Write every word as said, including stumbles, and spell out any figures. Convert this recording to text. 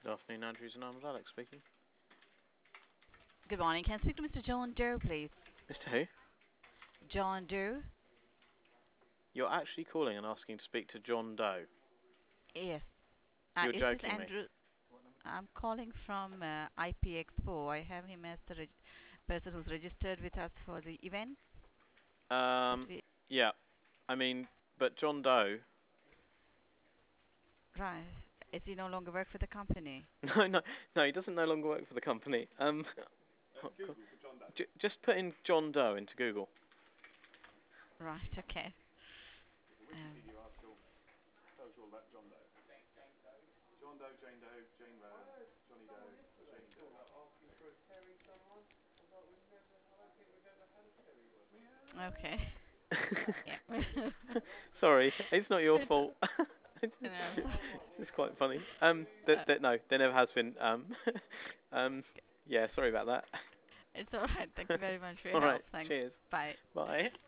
Good afternoon, Andrews and Arms. Alex speaking. Good morning. Can I speak to Mister John Doe, please? Mister Who? John Doe? You're actually calling and asking to speak to John Doe. Yes. Uh, You're is this joking me. Andrew? I'm calling from uh, I P Expo. I have him as the reg- person who's registered with us for the event that Um, we. yeah. I mean, but John Doe. Right. Is he no longer work for the company? No, no, no. He doesn't no longer work for the company. Um, j just put in John Doe into Google. Right. Okay. Um, okay. Yeah. Sorry, it's not your It's, uh, fault. it's, no, just, so, it's just quite funny. Um, that uh, that no, there never has been. Um, um, yeah. Sorry about that. it's all right. Thank you very much for your All help. right. Thanks. Cheers. Bye. Bye.